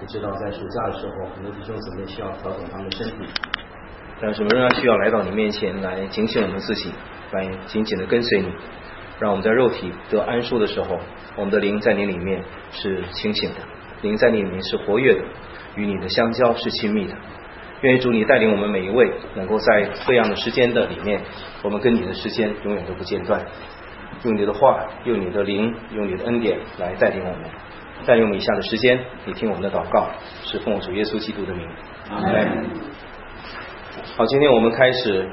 知道在暑假的时候，很多弟兄姊妹需要调整他们的身体，但是我们仍然需要来到你面前来警醒我们自己，来紧紧的跟随你，让我们在肉体得安舒的时候，我们的灵在你里面是清醒的，灵在你里面是活跃的，与你的相交是亲密的。愿主你带领我们每一位，能够在各样的时间的里面，我们跟你的时间永远都不间断，用你的话，用你的灵，用你的恩典来带领我们。带领我们以下的时间，你听我们的祷告，是奉主耶稣基督的名。阿们。好，今天我们开始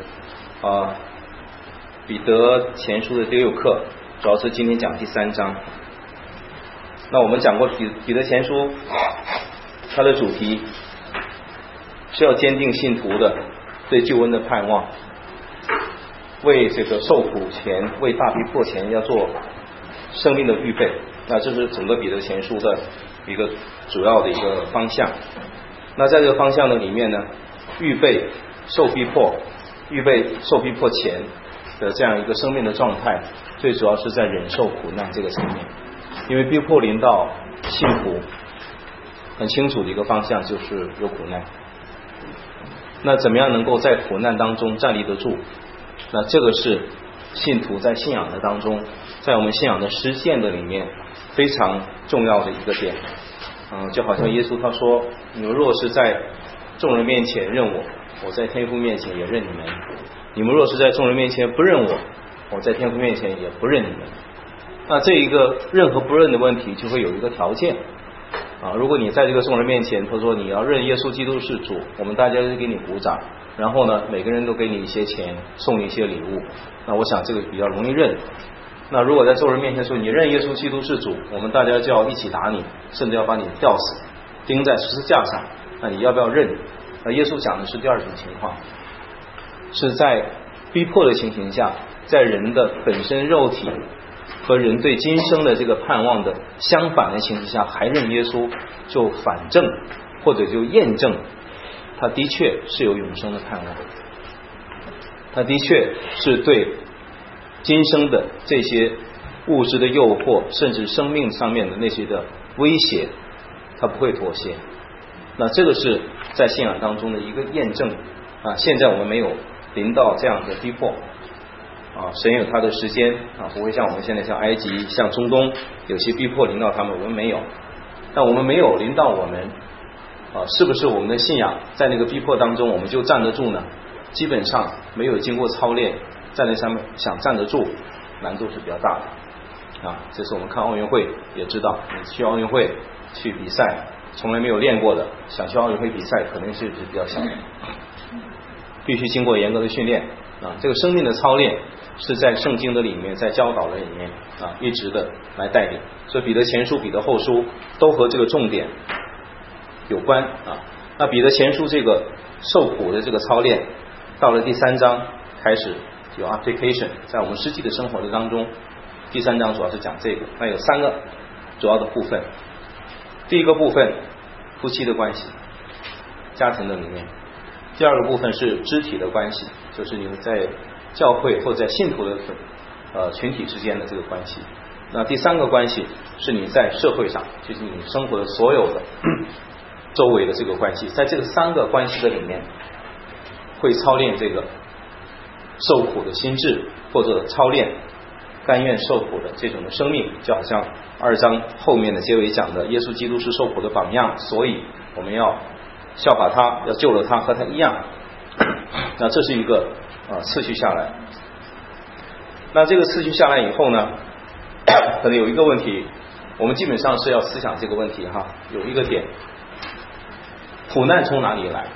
彼得前书的第6课，主要是今天讲第3章。那我们讲过彼得前书，它的主题是要坚定信徒的对救恩的盼望，为这个受苦前，为大逼迫前要做生命的预备。那这是整个彼得前书的一个主要的一个方向。那在这个方向的里面呢，预备受逼迫，预备受逼迫前的这样一个生命的状态，最主要是在忍受苦难这个层面。因为逼迫临到信徒，很清楚的一个方向就是有苦难。那怎么样能够在苦难当中站立得住？那这个是信徒在信仰的当中，在我们信仰的实践的里面非常重要的一个点。就好像耶稣他说，你们若是在众人面前认我，我在天父面前也认你们；你们若是在众人面前不认我，我在天父面前也不认你们。那这一个认和不认的问题就会有一个条件如果你在这个众人面前，他说你要认耶稣基督是主，我们大家就给你鼓掌，然后呢每个人都给你一些钱，送你一些礼物，那我想这个比较容易认。那如果在众人面前说你认耶稣基督是主，我们大家就要一起打你，甚至要把你吊死，钉在十字架上，那你要不要认？那耶稣讲的是第二种情况，是在逼迫的情形下，在人的本身肉体和人对今生的这个盼望的相反的情形下，还认耶稣，就反证或者就验证他的确是有永生的盼望，他的确是对今生的这些物质的诱惑，甚至生命上面的那些的威胁，他不会妥协。那这个是在信仰当中的一个验证现在我们没有临到这样的逼迫神有他的时间不会像我们现在像埃及像中东有些逼迫临到他们，我们没有。但我们没有临到我们是不是我们的信仰在那个逼迫当中我们就站得住呢？基本上没有经过操练，站在上面想站得住，难度是比较大的这是我们看奥运会也知道，你去奥运会去比赛，从来没有练过的，想去奥运会比赛可能是比较小的，必须经过严格的训练这个生命的操练是在圣经的里面，在教导的里面一直的来带领。所以彼得前书彼得后书都和这个重点有关那彼得前书这个受苦的这个操练，到了第3章开始有 application， 在我们实际的生活的当中，第3章主要是讲这个。那有3个主要的部分。第一个部分夫妻的关系，家庭的里面。第二个部分是肢体的关系，就是你们在教会或者在信徒的群体之间的这个关系。那第3个关系是你在社会上，就是你生活的所有的周围的这个关系。在这个3个关系的里面，会操练这个受苦的心智，或者操练甘愿受苦的这种的生命。就好像2章后面的结尾讲的，耶稣基督是受苦的榜样，所以我们要效法他，要救了他，和他一样。那这是一个次序下来。那这个次序下来以后呢，可能有一个问题，我们基本上是要思想这个问题有一个点，苦难从哪里来？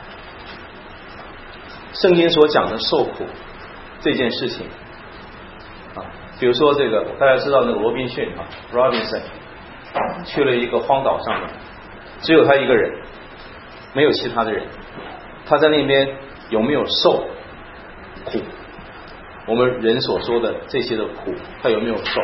圣经所讲的受苦这件事情比如说这个大家知道那个罗宾逊Robinson 去了一个荒岛上面，只有他一个人，没有其他的人，他在那边有没有受苦？我们人所说的这些的苦，他有没有受？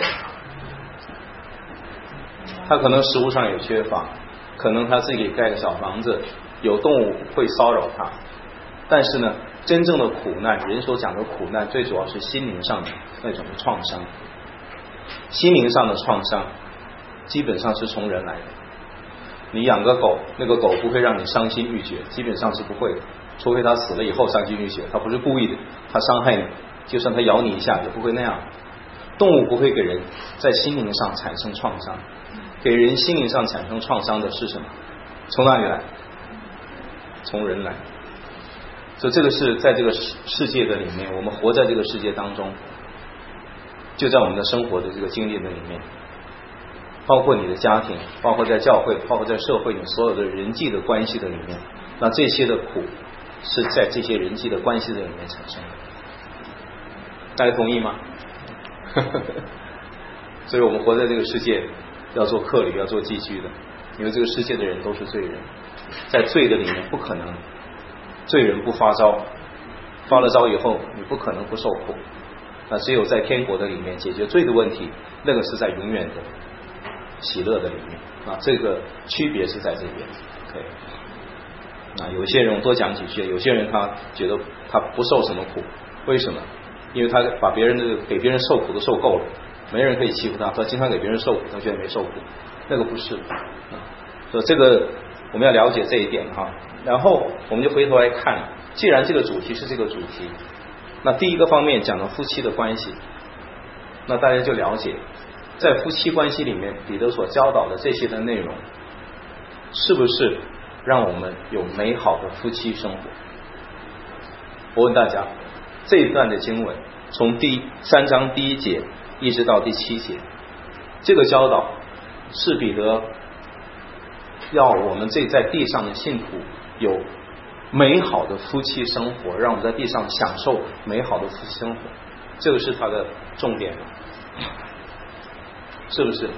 他可能食物上有缺乏，可能他自己盖个小房子，有动物会骚扰他，但是呢，真正的苦难，人所讲的苦难，最主要是心灵上的那种的创伤。心灵上的创伤基本上是从人来的。 你养个狗，那个狗不会让你伤心欲绝，基本上是不会的，除非它死了以后伤心欲绝，它不是故意的，它伤害你，就算它咬你一下也不会那样。动物不会给人在心灵上产生创伤，给人心灵上产生创伤的是什么？从哪里来？从人来。所以这个是在这个世界的里面，我们活在这个世界当中，就在我们的生活的这个经历的里面，包括你的家庭，包括在教会，包括在社会，你所有的人际的关系的里面，那这些的苦是在这些人际的关系的里面产生的。大家同意吗？所以我们活在这个世界要做客旅，要做寄居的，因为这个世界的人都是罪人，在罪的里面不可能罪人不发招，发了招以后你不可能不受苦，那只有在天国的里面解决罪的问题，那个是在永远的喜乐的里面啊，这个区别是在这边。OK， 那有些人我多讲几句，有些人他觉得他不受什么苦，为什么？因为他把给别人受苦都受够了，没人可以欺负他，他经常给别人受苦，他觉得没受苦，那个不是所以这个我们要了解这一点哈。然后我们就回头来看，既然这个主题是这个主题，那第一个方面讲了夫妻的关系，那大家就了解在夫妻关系里面彼得所教导的这些的内容，是不是让我们有美好的夫妻生活？我问大家，这一段的经文从第3章第1节一直到第7节，这个教导是彼得要我们这在地上的信徒有美好的夫妻生活，让我们在地上享受美好的夫妻生活，这个是他的重点，是不是？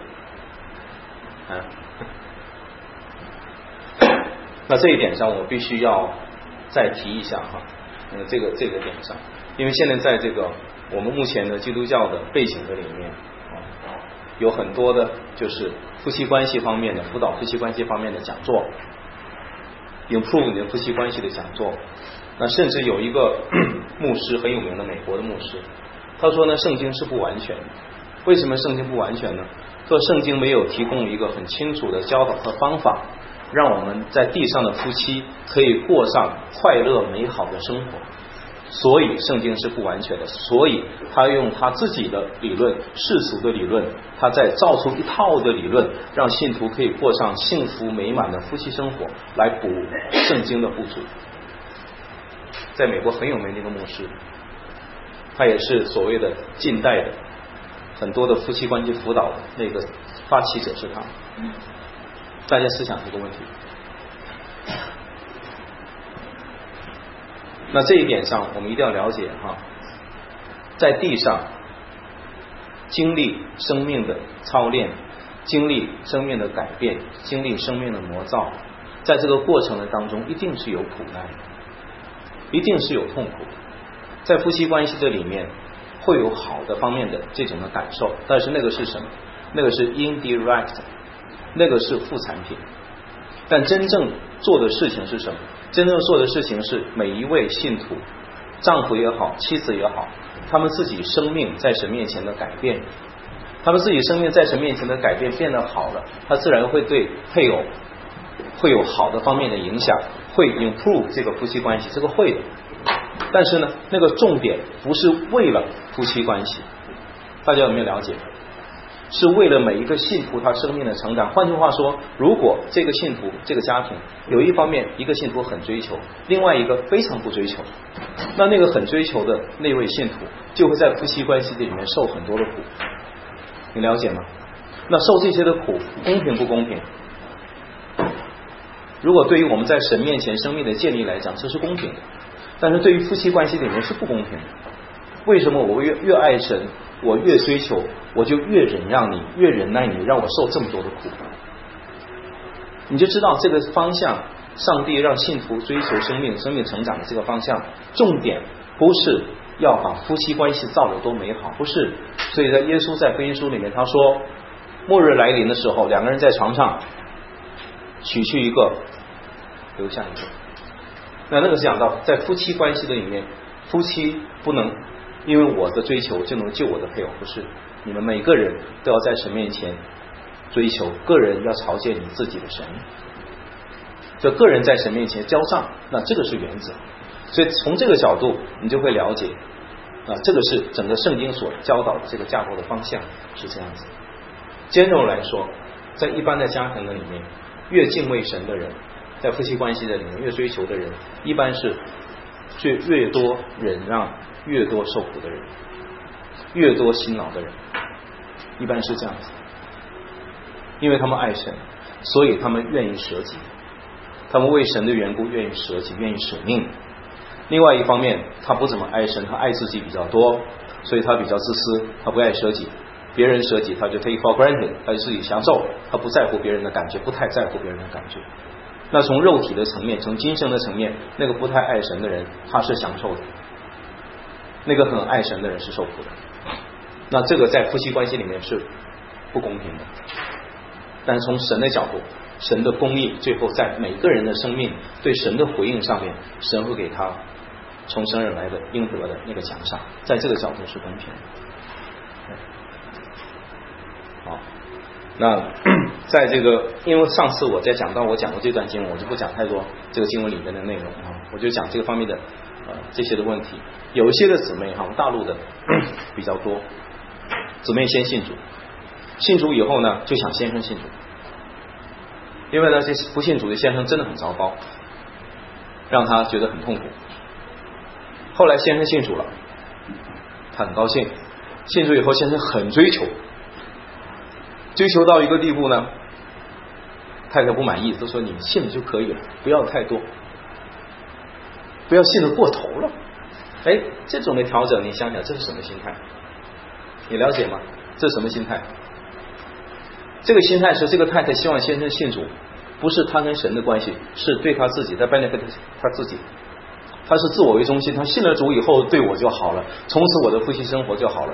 那这一点上我必须要再提一下哈，这个点上，因为现在在这个我们目前的基督教的背景的里面有很多的就是夫妻关系方面的辅导夫妻关系方面的讲座，improve 你的夫妻关系的讲座。那甚至有一个牧师很有名的美国的牧师，他说呢，圣经是不完全的。为什么圣经不完全呢？说圣经没有提供一个很清楚的教导和方法，让我们在地上的夫妻可以过上快乐美好的生活，所以圣经是不完全的。所以他用他自己的理论，世俗的理论，他再造出一套的理论，让信徒可以过上幸福美满的夫妻生活，来补圣经的不足。在美国很有名的一个牧师，他也是所谓的近代的很多的夫妻关系辅导的那个发起者是他。大家思想这个问题。那这一点上我们一定要了解哈，在地上经历生命的操练，经历生命的改变，经历生命的磨造，在这个过程的当中一定是有苦难，一定是有痛苦。在夫妻关系的里面会有好的方面的这种的感受，但是那个是什么？那个是 indirect， 那个是副产品。但真正做的事情是什么？真正做的事情是每一位信徒，丈夫也好，妻子也好，他们自己生命在神面前的改变，他们自己生命在神面前的改变变得好了，他自然会对配偶会有好的方面的影响，会 improve 这个夫妻关系，这个会的。但是呢，那个重点不是为了夫妻关系，大家有没有了解？是为了每一个信徒他生命的成长。换句话说，如果这个信徒这个家庭有一方面一个信徒很追求，另外一个非常不追求，那个很追求的那位信徒就会在夫妻关系里面受很多的苦，你了解吗？那受这些的苦公平不公平？如果对于我们在神面前生命的建立来讲，这是公平的，但是对于夫妻关系里面是不公平的。为什么我越爱神，我越追求，我就越忍让你，越忍耐你，让我受这么多的苦？你就知道这个方向，上帝让信徒追求生命成长的这个方向，重点不是要把夫妻关系造得多美好，不是。所以在耶稣在福音书里面他说，末日来临的时候，两个人在床上取去一个，留下一个。那个是讲到在夫妻关系的里面，夫妻不能因为我的追求就能救我的配偶，不是。你们每个人都要在神面前追求，个人要朝见你自己的神。 的个人在神面前交账，那这个是原则。所以从这个角度你就会了解这个是整个圣经所教导的这个架构的方向是这样子。general 来说，在一般的家庭的里面，越敬畏神的人，在夫妻关系的里面越追求的人，一般是越多忍让，越多受苦的人，越多辛劳的人，一般是这样子。因为他们爱神，所以他们愿意舍己，他们为神的缘故愿意舍己，愿意舍命。另外一方面，他不怎么爱神，他爱自己比较多，所以他比较自私，他不爱舍己，别人舍己他就 take for granted， 他就自己享受，他不在乎别人的感觉，不太在乎别人的感觉。那从肉体的层面，从今生的层面，那个不太爱神的人他是享受的，那个很爱神的人是受苦的。那这个在夫妻关系里面是不公平的。但从神的角度，神的公义最后在每个人的生命对神的回应上面，神会给他从神而来的应得的那个奖赏，在这个角度是公平的。好，那在这个，因为上次我讲过这段经文，我就不讲太多这个经文里面的内容我就讲这个方面的这些的问题。有一些的姊妹大陆的比较多，姊妹先信主，信主以后呢就想先生信主，因为呢这不信主的先生真的很糟糕，让他觉得很痛苦。后来先生信主了，他很高兴，信主以后先生很追求到一个地步呢，太太不满意，都说你信了就可以了，不要太多，不要信得过头了。这种的调整，你想想这是什么心态？你了解吗？这是什么心态？这个心态是这个太太希望先生信主，不是他跟神的关系，是对他自己，在 benefit 他自己，他是自我为中心，他信了主以后对我就好了，从此我的夫妻生活就好了。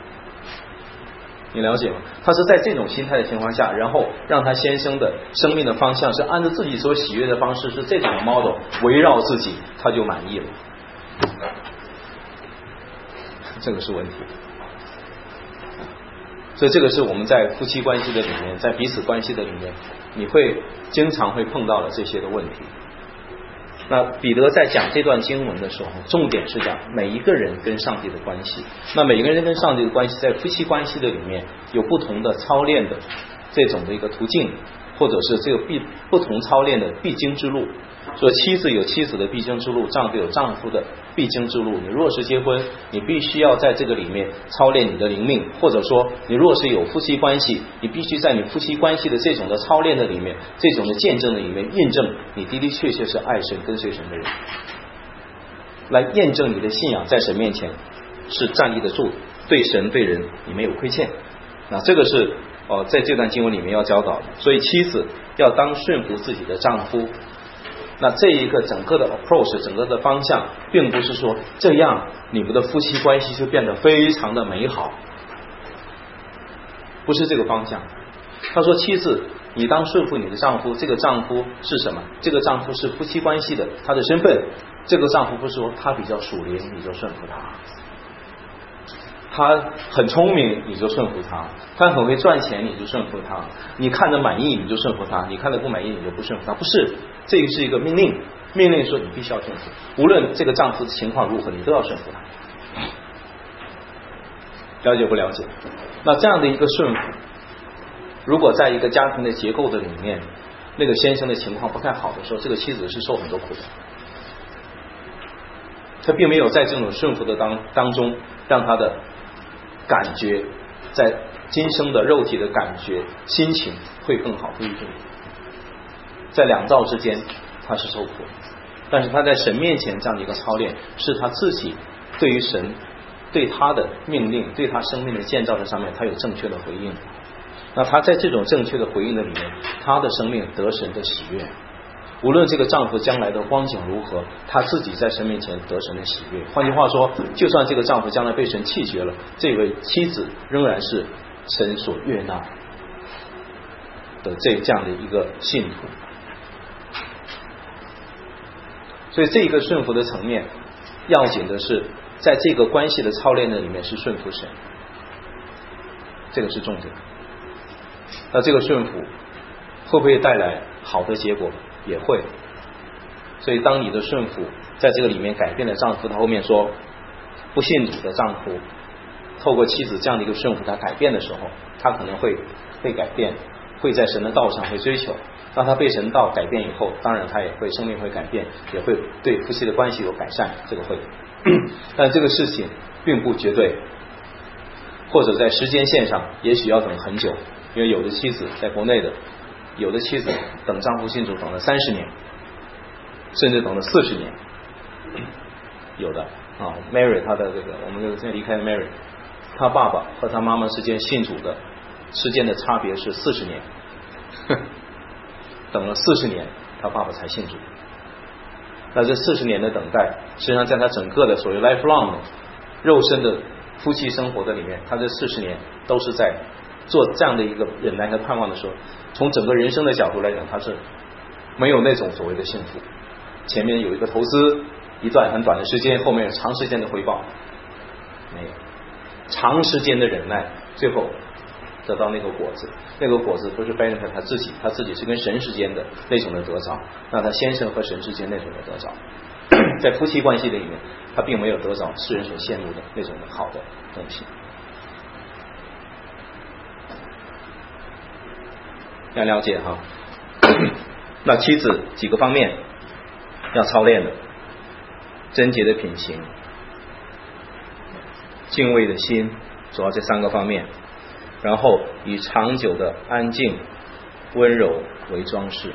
你了解吗？他是在这种心态的情况下，然后让他先生的生命的方向是按照自己所喜悦的方式，是这种的 model 围绕自己，他就满意了。这个是问题。所以这个是我们在夫妻关系的里面，在彼此关系的里面，你会经常会碰到的这些的问题。那彼得在讲这段经文的时候，重点是讲每一个人跟上帝的关系。那每一个人跟上帝的关系，在夫妻关系的里面有不同的操练的这种的一个途径，或者是这个不同操练的必经之路。说妻子有妻子的必经之路，丈夫有丈夫的必经之路。你若是结婚，你必须要在这个里面操练你的灵命，或者说你若是有夫妻关系，你必须在你夫妻关系的这种的操练的里面，这种的见证的里面印证你的的确确是爱神跟随神的人，来验证你的信仰在神面前是站立得住，对神对人你没有亏欠。那这个是在这段经文里面要教导的。所以妻子要当顺服自己的丈夫。那这一个整个的 approach， 整个的方向，并不是说这样你们的夫妻关系就变得非常的美好，不是这个方向。他说妻子你当顺服你的丈夫，这个丈夫是什么？这个丈夫是夫妻关系的他的身份。这个丈夫不是说他比较属灵你就顺服他，他很聪明你就顺服他，他很会赚钱你就顺服他，你看着满意你就顺服他，你看着不满意你就不顺服他。不是，这个是一个命令，命令说你必须要顺服，无论这个丈夫的情况如何你都要顺服他。了解不了解？那这样的一个顺服，如果在一个家庭的结构的里面，那个先生的情况不太好的时候，这个妻子是受很多苦的。他并没有在这种顺服的当中让他的感觉，在今生的肉体的感觉心情会更好，不一定。在两造之间他是受苦，但是他在神面前这样的一个操练，是他自己对于神对他的命令，对他生命的建造的上面他有正确的回应。那他在这种正确的回应的里面，他的生命得神的喜悦。无论这个丈夫将来的光景如何，他自己在神面前得神的喜悦。换句话说，就算这个丈夫将来被神弃绝了，这位妻子仍然是神所悦纳的这样的一个信徒。所以这个顺服的层面，要紧的是在这个关系的操练的里面是顺服神，这个是重点。那这个顺服会不会带来好的结果？ 也会。所以当你的顺服在这个里面改变了丈夫，他后面说不信主的丈夫透过妻子这样的一个顺服他改变的时候，他可能会被改变，会在神的道上会追求。当他被神道改变以后，当然他也会生命会改变，也会对夫妻的关系有改善，这个会。但这个事情并不绝对，或者在时间线上也许要等很久，因为有的妻子在国内的，有的妻子等丈夫信主等了30年，甚至等了40年，有的啊。Mary 她的这个，我们这个现在离开的 Mary， 她爸爸和她妈妈之间信主的之间的差别是40年，等了40年，她爸爸才信主。那这40年的等待，实际上在他整个的所谓 lifelong 的肉身的夫妻生活的里面，他这40年都是在做这样的一个忍耐和盼望的时候，从整个人生的角度来讲，他是没有那种所谓的幸福。前面有一个投资一段很短的时间，后面有长时间的回报，没有长时间的忍耐，最后得到那个果子。那个果子不是 benefit 他自己是跟神之间的那种的得着，那他先生和神之间那种的得着，在夫妻关系里面，他并没有得着世人所羡慕的那种的好的东西。要了解哈，那妻子几个方面要操练的：贞洁的品行、敬畏的心，主要这3个方面。然后以长久的安静、温柔为装饰。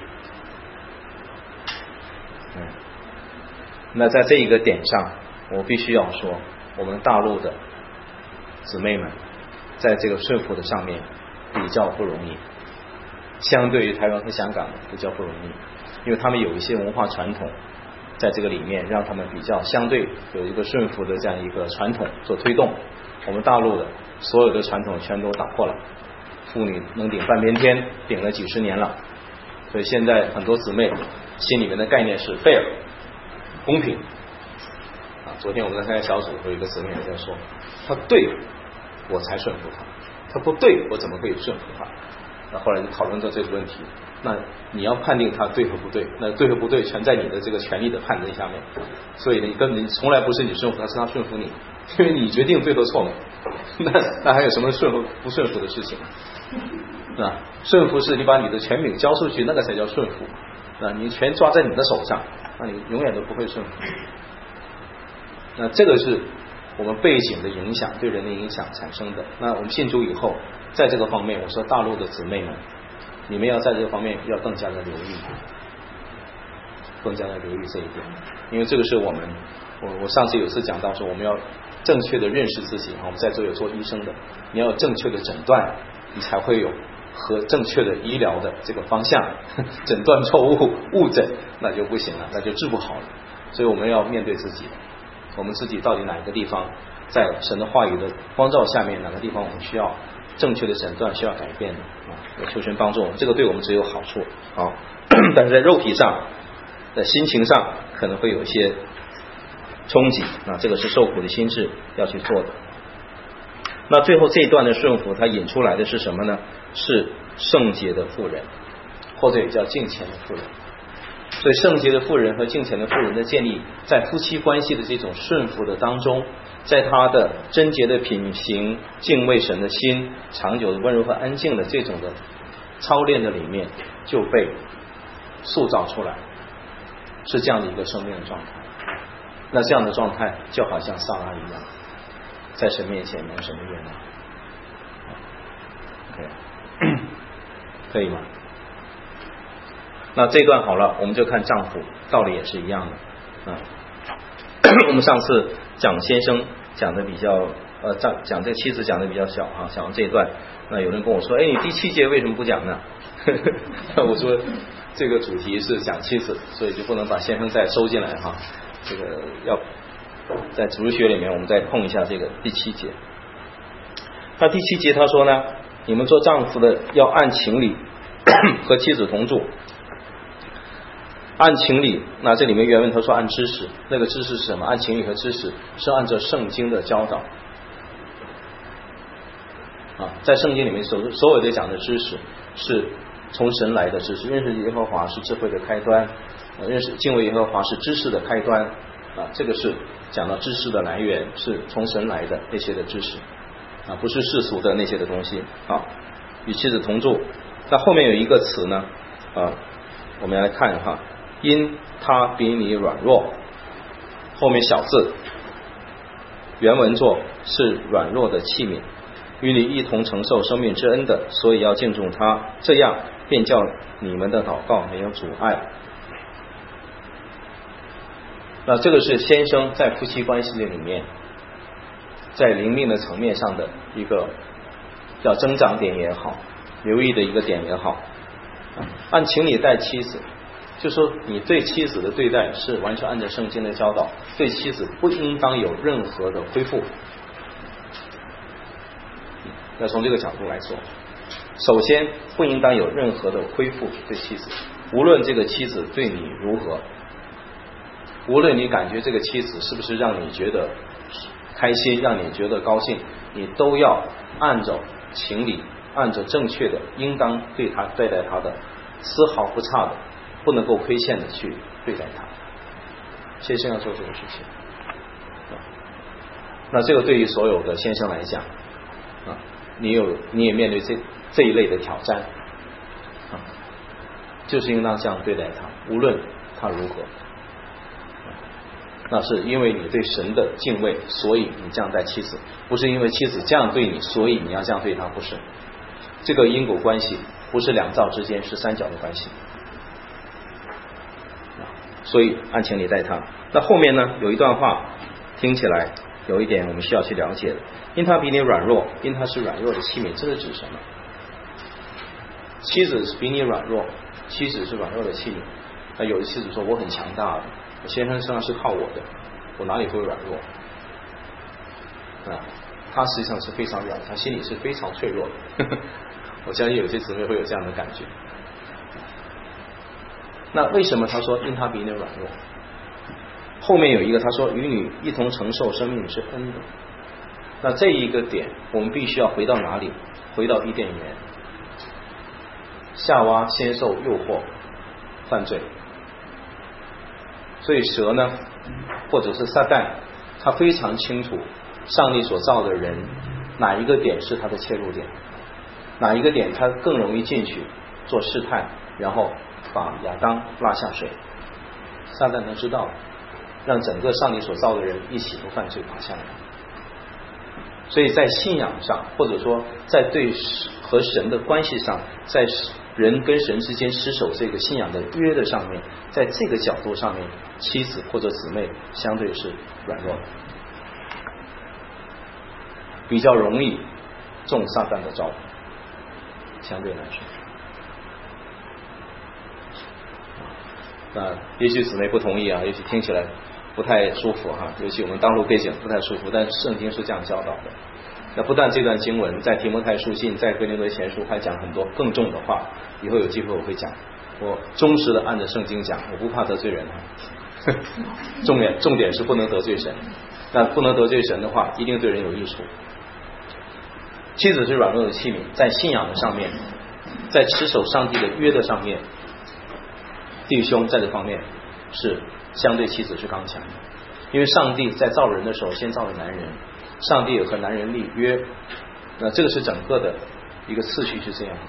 那在这一个点上，我必须要说，我们大陆的姊妹们在这个顺服的上面比较不容易，相对于台湾和香港比较不容易，因为他们有一些文化传统在这个里面，让他们比较相对有一个顺服的这样一个传统做推动。我们大陆的所有的传统全都打破了，妇女能顶半边天，顶了几十年了，所以现在很多姊妹心里面的概念是 fair 公平啊。昨天我们在参加小组有一个姊妹在说，他对我才顺服他，他不对我怎么可以顺服他？那后来就讨论到这个问题，那你要判定他对和不对，那对和不对全在你的这个权利的判断下面，所以你根本从来不是你顺服他，是他顺服你，因为你决定对和错嘛。那还有什么顺服不顺服的事情？那顺服是你把你的权柄交出去，那个才叫顺服。那你全抓在你的手上，那你永远都不会顺服。那这个是我们背景的影响，对人的影响产生的。那我们信主以后，在这个方面，我说大陆的姊妹们，你们要在这个方面要更加的留意，更加的留意这一点，因为这个是我上次有次讲到说，我们要正确的认识自己。我们在座有做医生的，你要正确的诊断，你才会有和正确的医疗的这个方向。诊断错误误诊那就不行了，那就治不好了。所以我们要面对自己，我们自己到底哪一个地方在神的话语的光照下面，哪个地方我们需要正确的诊断，需要改变的啊？求神帮助我们，这个对我们只有好处啊。但是在肉体上，在心情上可能会有一些冲击，那这个是受苦的心志要去做的。那最后这一段的顺服，它引出来的是什么呢？是圣洁的妇人，或者也叫敬虔的妇人。所以圣洁的妇人和敬虔的妇人的建立，在夫妻关系的这种顺服的当中，在他的贞洁的品行、敬畏神的心、长久的温柔和安静的这种的操练的里面，就被塑造出来，是这样的一个生命的状态。那这样的状态就好像撒拉一样，在神面前蒙神的悦纳。可以吗？那这段好了，我们就看丈夫，道理也是一样的。我们上次讲先生讲的比较讲这个妻子讲的比较小啊，讲到这一段，那有人跟我说，哎，你第7节为什么不讲呢？我说这个主题是讲妻子，所以就不能把先生再收进来哈。这个要在主日学里面，我们再碰一下这个第7节。那第7节他说呢，你们做丈夫的要按情理和妻子同住。按情理，那这里面原文他说按知识，那个知识是什么？按情理和知识是按照圣经的教导啊，在圣经里面所有的讲的知识是从神来的知识，认识耶和华是智慧的开端，认识敬畏耶和华是知识的开端这个是讲到知识的来源是从神来的那些的知识不是世俗的那些的东西与妻子同住。那后面有一个词呢我们来看因他比你软弱，后面小字原文作是软弱的器皿，与你一同承受生命之恩的，所以要敬重他，这样便叫你们的祷告没有阻碍。那这个是先生在夫妻关系里面在灵命的层面上的一个叫增长点也好，留意的一个点也好按情理待妻子，就说你对妻子的对待是完全按照圣经的教导，对妻子不应当有任何的恢复。要从这个角度来说，首先不应当有任何的恢复对妻子，无论这个妻子对你如何，无论你感觉这个妻子是不是让你觉得开心，让你觉得高兴，你都要按照情理，按照正确的应当对待他的，丝毫不差的，不能够亏欠的去对待他。先生要做这个事情那这个对于所有的先生来讲你也面对这一类的挑战就是应当这样对待他，无论他如何那是因为你对神的敬畏，所以你这样待妻子，不是因为妻子这样对你，所以你要这样对他，不是。这个因果关系不是两造之间，是三角的关系所以按情理待他。那后面呢有一段话听起来有一点我们需要去了解的，因他比你软弱，因他是软弱的器皿，这是指什么？妻子比你软弱，妻子是软弱的器皿。那有的妻子说我很强大的，我先生身上是靠我的，我哪里会软弱他实际上是非常软，他心里是非常脆弱的我相信有些姊妹会有这样的感觉。那为什么他说因他比你软弱？后面有一个他说与你一同承受生命之恩的。那这一个点我们必须要回到哪里？回到伊甸园，夏娃先受诱惑犯罪，所以蛇呢或者是撒旦他非常清楚上帝所造的人哪一个点是他的切入点，哪一个点他更容易进去做试探，然后把亚当拉下水。撒旦他知道让整个上帝所造的人一起都犯罪爬下来。所以在信仰上，或者说在对和神的关系上，在人跟神之间失守这个信仰的约的上面，在这个角度上面，妻子或者姊妹相对是软弱的，比较容易中撒旦的招，相对来说。那也许姊妹不同意也许听起来不太舒服尤其我们当路背景不太舒服，但圣经是这样教导的。那不但这段经文在提摩太书信，在哥林多前书还讲很多更重的话，以后有机会我会讲，我忠实的按着圣经讲，我不怕得罪人重点是不能得罪神。那不能得罪神的话，一定对人有益处。妻子是软弱的器皿，在信仰的上面，在持守上帝的约的上面，弟兄在这方面是相对妻子是刚强的。因为上帝在造人的时候先造了男人，上帝有和男人立约，那这个是整个的一个次序是这样。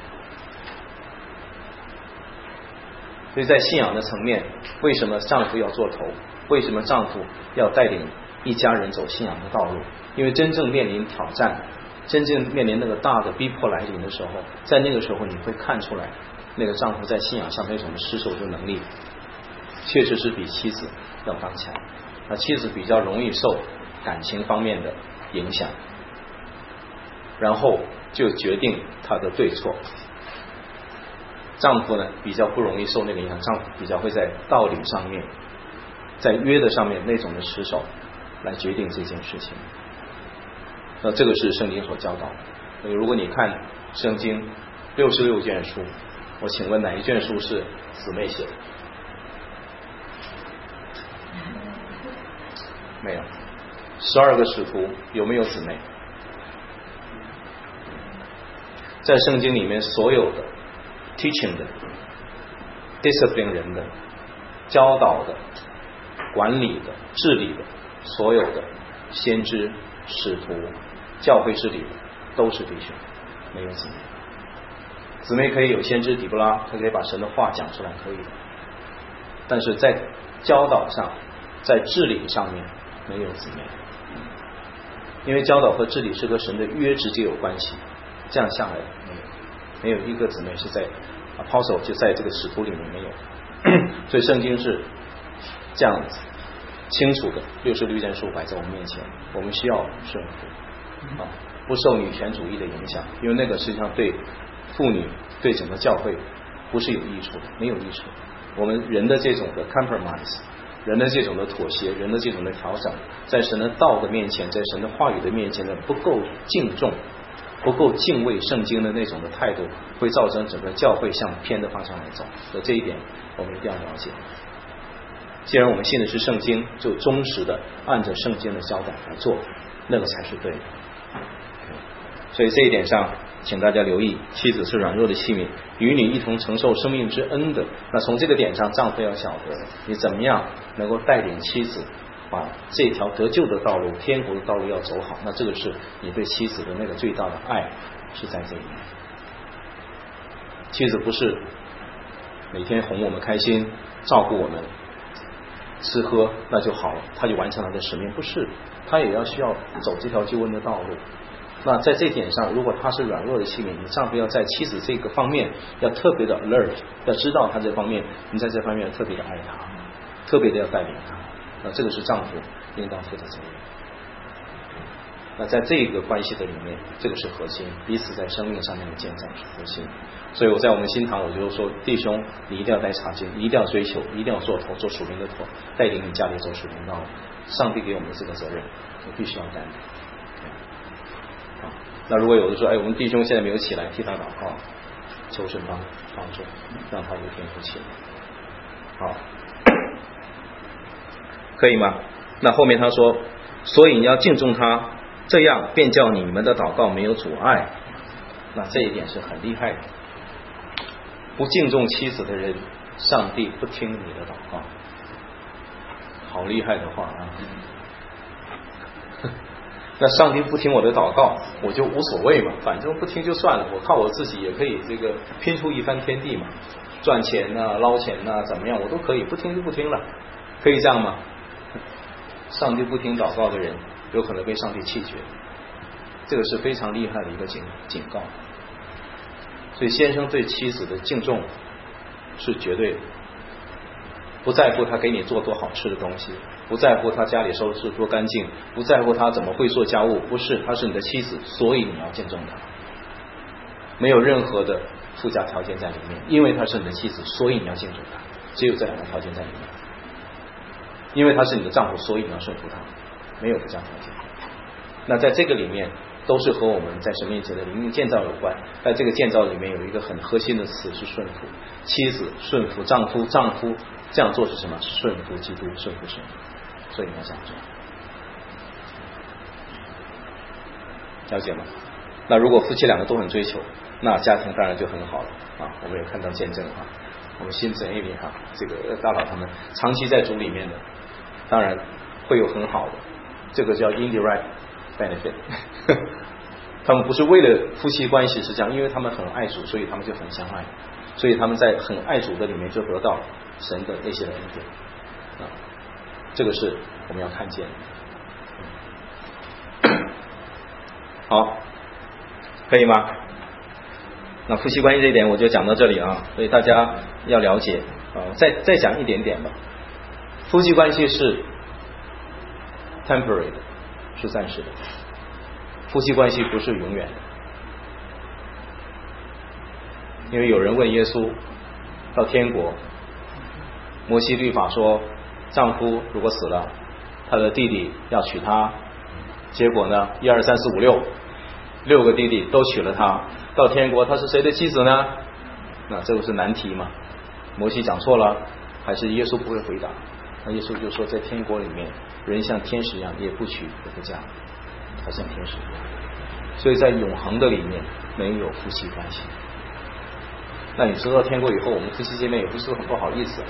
所以在信仰的层面，为什么丈夫要做头？为什么丈夫要带领一家人走信仰的道路？因为真正面临挑战，真正面临那个大的逼迫来临的时候，在那个时候你会看出来那个丈夫在信仰上那种失守的能力确实是比妻子要刚强。那妻子比较容易受感情方面的影响，然后就决定他的对错。丈夫呢比较不容易受那个影响，丈夫比较会在道理上面，在约的上面那种的持守来决定这件事情。那这个是圣经所教导的。所以如果你看圣经66卷书，我请问哪一卷书是姊妹写的？没有。12个使徒有没有姊妹？在圣经里面所有的 teaching 的 discipline 人的教导的管理的治理的所有的先知使徒教会治理的都是弟兄，没有姊妹。姊妹可以有先知底布拉，他可以把神的话讲出来，可以的，但是在教导上在治理上面没有姊妹，因为教导和治理是和神的约直接有关系，这样下来没有一个姊妹是在 apostle 就在这个使徒里面没有，所以圣经是这样子清楚的60律战书摆在我们面前，我们需要顺服不受女权主义的影响，因为那个实际上对妇女对整个教会不是有益处的，没有益处。我们人的这种的 compromise， 人的这种的妥协，人的这种的调整，在神的道的面前，在神的话语的面前呢，不够敬重，不够敬畏圣经的那种的态度，会造成整个教会向偏的方向来走。所以这一点我们一定要了解。既然我们信的是圣经，就忠实的按着圣经的教导来做，那个才是对的。所以这一点上请大家留意，妻子是软弱的器皿，与你一同承受生命之恩的。那从这个点上，丈夫要晓得你怎么样能够带领妻子把这条得救的道路天国的道路要走好，那这个是你对妻子的那个最大的爱是在这里面。妻子不是每天哄我们开心照顾我们吃喝那就好了，他就完成了他的使命，不是，他也要需要走这条救恩的道路。那在这点上，如果他是软弱的器皿，你丈夫要在妻子这个方面要特别的 alert， 要知道他这方面，你在这方面要特别的爱他，特别的要带领他，那这个是丈夫应当负的责任。那在这个关系的里面，这个是核心，彼此在生命上面的建造是核心。所以我在我们新堂，我就说，弟兄你一定要带查经，一定要追求，一定要做头，做属灵的头，带领你家里走属灵道路。上帝给我们的这个责任，你必须要担。那如果有的说，我们弟兄现在没有起来替他祷告，求神帮助，让他有天赋起来。好，可以吗？那后面他说，所以你要敬重他，这样便叫你们的祷告没有阻碍。那这一点是很厉害的。不敬重妻子的人，上帝不听你的祷告。好厉害的话啊！那上帝不听我的祷告，我就无所谓嘛，反正不听就算了，我靠我自己也可以这个拼出一番天地嘛，赚钱啊捞钱啊怎么样我都可以，不听就不听了，可以这样吗？上帝不听祷告的人有可能被上帝弃绝，这个是非常厉害的一个警告。所以先生对妻子的敬重是绝对的，不在乎他给你做多好吃的东西，不在乎他家里收拾多干净，不在乎他怎么会做家务，不是，他是你的妻子，所以你要敬重他，没有任何的附加条件在里面，因为他是你的妻子，所以你要敬重他，只有这两个条件在里面。因为他是你的丈夫，所以你要顺服他，没有附加条件。那在这个里面都是和我们在神面前的灵命建造有关，在这个建造里面有一个很核心的词是顺服，妻子顺服丈夫，丈夫这样做是什么？顺服基督，顺服神，所以你要这样做，了解吗？那如果夫妻两个都很追求，那家庭当然就很好了啊！我们也看到见证啊，我们新子 A 米哈，这个大佬他们长期在主里面的，当然会有很好的，这个叫 indirect benefit 他们不是为了夫妻关系是这样，因为他们很爱主，所以他们就很相爱，所以他们在很爱主的里面就得到神的那些的恩典啊，这个是我们要看见的。好，可以吗？那夫妻关系这一点我就讲到这里啊，所以大家要了解啊，再讲一点点吧。夫妻关系是 temporary 的，是暂时的，夫妻关系不是永远的。因为有人问耶稣到天国，摩西律法说丈夫如果死了，他的弟弟要娶她，结果呢1、2、3、4、5、6个弟弟都娶了她，到天国她是谁的妻子呢？那这个是难题嘛？摩西讲错了，还是耶稣不会回答？那耶稣就说在天国里面人像天使一样，也不娶也不嫁，他像天使一样，所以在永恒的里面没有夫妻关系。 那你知道天国以后我们夫妻见面也不是很不好意思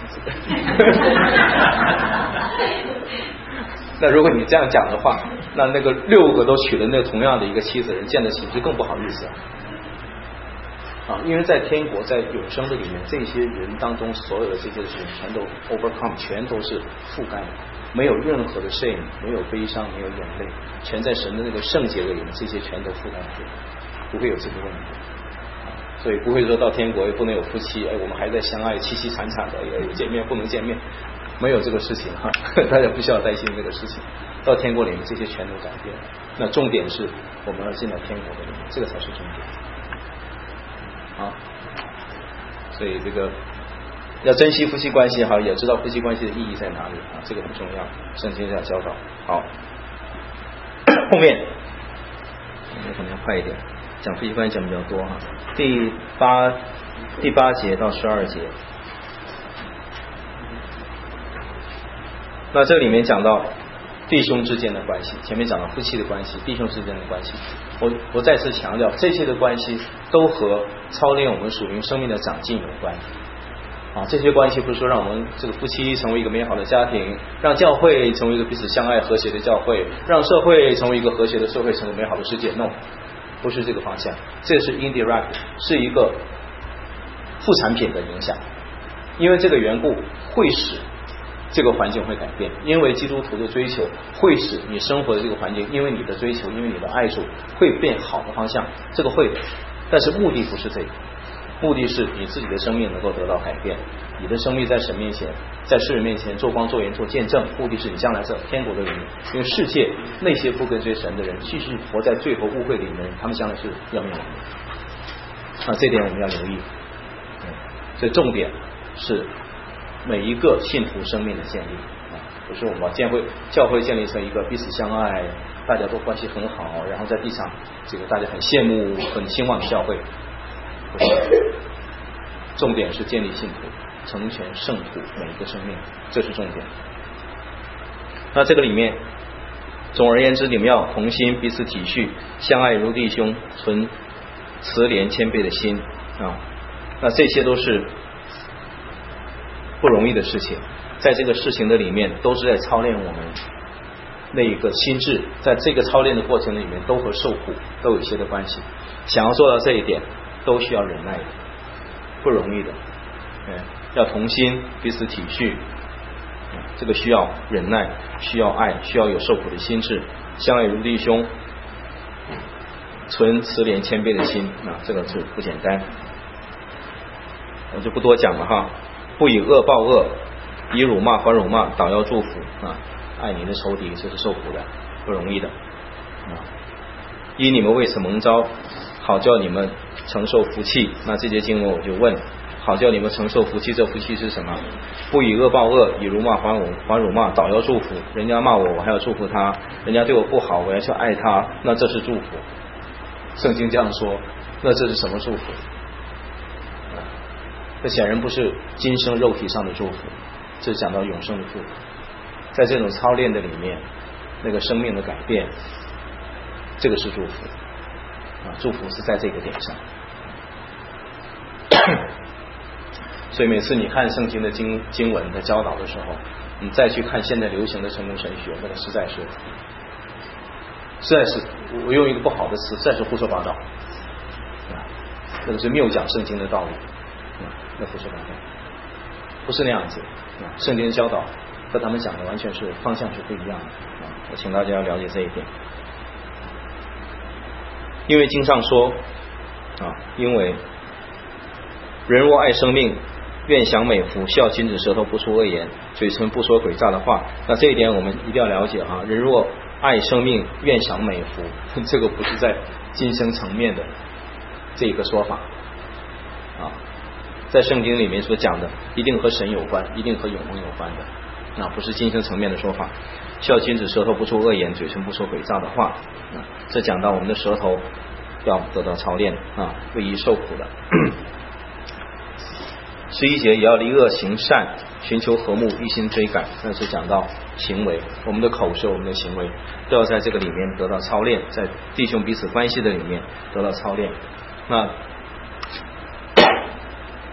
那如果你这样讲的话，那个6个都娶了那同样的一个妻子的人见得起就更不好意思因为在天国在永生的里面，这些人当中所有的这些事情全都 overcome， 全都是覆盖的，没有任何的 shame， 没有悲伤，没有眼泪，全在神的那个圣洁的里面，这些全都覆盖住，不会有这个问题所以不会说到天国也不能有夫妻，我们还在相爱凄凄惨惨的，也有见面不能见面，没有这个事情大家不需要担心这个事情。到天国里面这些全都改变了，那重点是我们要进到天国的里面，这个才是重点所以这个要珍惜夫妻关系也知道夫妻关系的意义在哪里这个很重要，圣经上教导。好，后面我可能要快一点，讲夫妻关系讲比较多第八节到12节，那这里面讲到弟兄之间的关系，前面讲到夫妻的关系，弟兄之间的关系，我再次强调，这些的关系都和操练我们属灵生命的长进有关这些关系不是说让我们这个夫妻成为一个美好的家庭，让教会成为一个彼此相爱和谐的教会，让社会成为一个和谐的社会，成为美好的世界 no， 不是这个方向，这是 indirect， 是一个副产品的影响，因为这个缘故会使这个环境会改变，因为基督徒的追求会使你生活的这个环境，因为你的追求，因为你的爱主会变好的方向，这个会的，但是目的不是这个，目的是你自己的生命能够得到改变，你的生命在神面前，在世人面前做光做盐做见证，目的是你将来在天国的里面，因为世界那些不跟随神的人，继续活在罪和污秽里面的人，他们将来是要灭亡的这点我们要留意所以重点是每一个信徒生命的建立不是我们教会建立成一个彼此相爱，大家都关系很好，然后在地上这个大家很羡慕很兴旺的教会，不是，重点是建立信徒，成全圣徒每一个生命，这是重点。那这个里面总而言之，你们要同心，彼此体恤，相爱如弟兄，存慈怜谦卑的心那这些都是不容易的事情，在这个事情的里面都是在操练我们那一个心智，在这个操练的过程里面都和受苦都有一些的关系，想要做到这一点都需要忍耐的，不容易的要同心，彼此体恤这个需要忍耐，需要爱，需要有受苦的心智，相爱如弟兄，存慈怜谦卑的心这个是不简单，我就不多讲了不以恶报恶，以辱骂还辱骂，倒要祝福爱你的仇敌，这是受苦的，不容易的因你们为此蒙召，好叫你们承受福气。那这节经文我就问，好叫你们承受福气，这福气是什么？不以恶报恶，以辱骂还辱骂，倒要祝福。人家骂我还要祝福他，人家对我不好我要去爱他，那这是祝福。圣经这样说，那这是什么祝福？这显然不是今生肉体上的祝福，这是讲到永生的祝福。在这种操练的里面，那个生命的改变，这个是祝福祝福是在这个点上。所以每次你看圣经的经文的教导的时候，你再去看现在流行的成功神学，那个实在是我用一个不好的词，实在是胡说八道那个是谬讲圣经的道理那胡说八道，不是那样子圣经教导和他们讲的完全是方向是不一样的我请大家要了解这一点。因为经上说因为人若爱生命，愿享美福，笑禁止舌头不出恶言，嘴唇不说诡诈的话。那这一点我们一定要了解人若爱生命，愿享美福，这个不是在今生层面的这个说法在圣经里面所讲的一定和神有关，一定和永恒有关的不是今生层面的说法。笑禁止舌头不出恶言，嘴唇不说诡诈的话这讲到我们的舌头要得到操练为义受苦的。11节也要离恶行善，寻求和睦，一心追赶，那是讲到行为，我们的口舌我们的行为都要在这个里面得到操练，在弟兄彼此关系的里面得到操练。那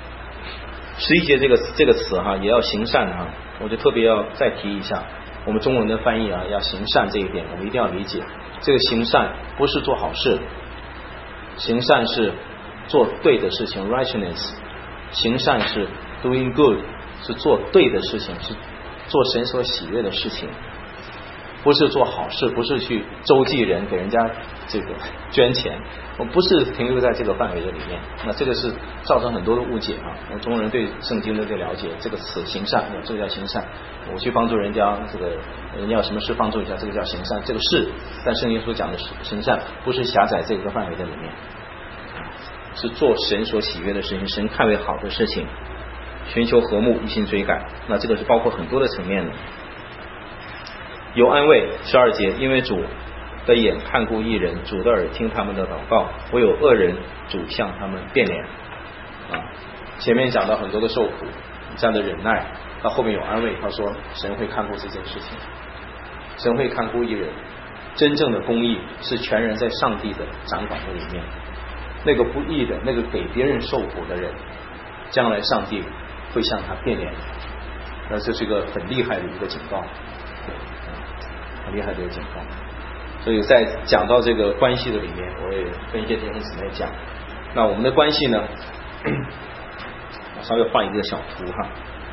11节这个词哈，也要行善哈，我就特别要再提一下，我们中文的翻译啊，要行善这一点，我们一定要理解，这个行善不是做好事，行善是做对的事情 righteousness， 行善是 doing good， 是做对的事情，是做神所喜悦的事情，不是做好事，不是去周济人，给人家这个捐钱，我不是停留在这个范围的里面。那这个是造成很多的误解啊！我中国人对圣经的这个了解，这个词行善，这个叫行善。我去帮助人家，这个人家有什么事帮助一下，这个叫行善，这个是。但圣经所讲的行善，不是狭窄这个范围的里面，是做神所喜悦的事情，神看为好的事情，寻求和睦，一心追赶。那这个是包括很多的层面的。有安慰，12节，因为主的眼看顾义人，主的耳听他们的祷告，唯有恶人，主向他们变脸。前面讲到很多的受苦，这样的忍耐，到后面有安慰，他说神会看顾这件事情，神会看顾义人，真正的公义是全人在上帝的掌管的里面，那个不义的，那个给别人受苦的人，将来上帝会向他变脸。那这是一个很厉害的一个警告，很厉害的一个警告。所以在讲到这个关系的里面，我也跟一些弟兄姊妹讲，那我们的关系呢，我稍微画一个小图哈，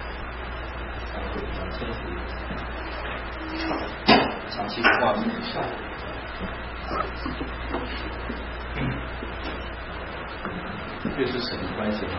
长期的画面上，这是神的关系哈。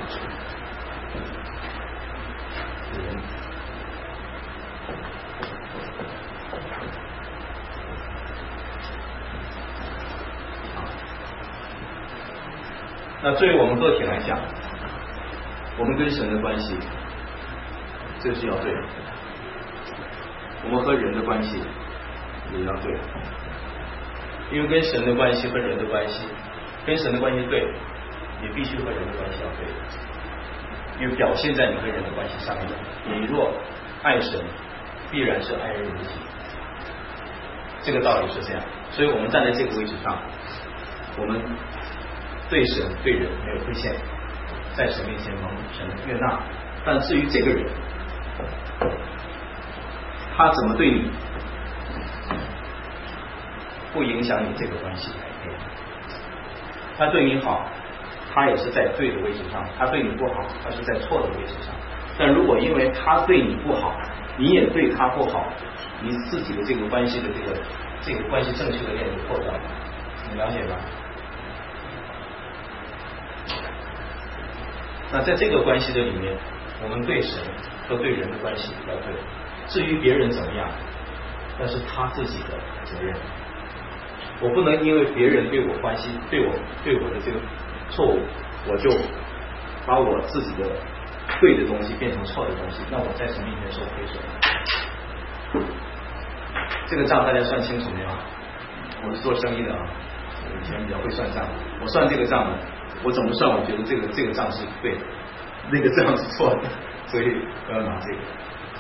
那对于我们个体来讲，我们跟神的关系，这是要对的；我们和人的关系也要对的。因为跟神的关系和人的关系，跟神的关系对，也必须和人的关系要对的。因为表现在你和人的关系上面，你若爱神，必然是爱人如己。这个道理是这样，所以我们站在这个位置上，我们对神对人没有亏欠，在神面前蒙神的悦纳。但至于这个人，他怎么对你，不影响你这个关系。他对你好，他也是在对的位置上；他对你不好，他是在错的位置上。但如果因为他对你不好，你也对他不好，你自己的这个关系的这个关系正确的链就破掉了。你了解吗？那在这个关系的里面，我们对神和对人的关系要对。至于别人怎么样，那是他自己的责任。我不能因为别人对我关系对我的这个错误，我就把我自己的对的东西变成错的东西，那我在神面前受亏损。这个账大家算清楚没有？我是做生意的啊，我以前比较会算账，我算这个账呢，我怎么算我觉得这个账是对的，那个账是错的，所以我要拿这个。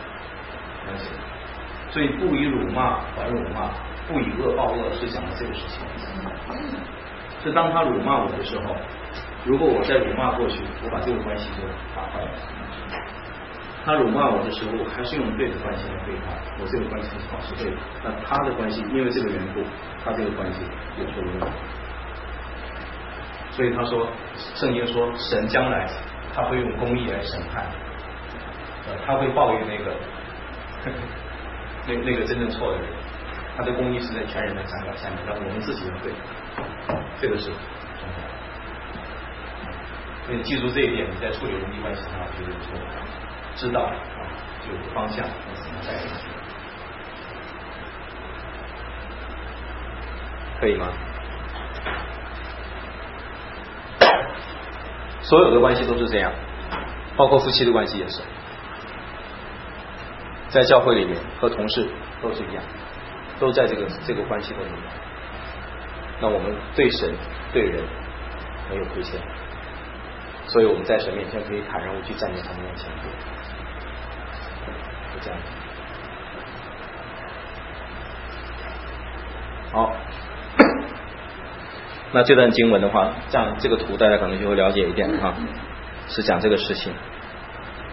所以不以辱骂还辱骂，不以恶报恶，是讲的这个事情。是当他辱骂我的时候，如果我再辱骂过去，我把这个关系就打坏了。他辱骂我的时候，我还是用对的关系来对他，我这个关系是保持对的。那他的关系因为这个缘故，他这个关系有错误。所以他说，圣经说神将来他会用公义来审判，他会报应那个真正错的人，他的公义是在全人的掌管下面，但我们自己要对，这个是重要。所以记住这一点，你在处理人际关系上就有错，知道就有方向，怎么带进去，可以吗？所有的关系都是这样，包括夫妻的关系也是，在教会里面和同事都是一样，都在这个关系的里面。那我们对神对人没有亏欠，所以我们在神面前可以坦然无惧站在他们面前，就这样。好，那这段经文的话，这样这个图大家可能就会了解一点哈，是讲这个事情。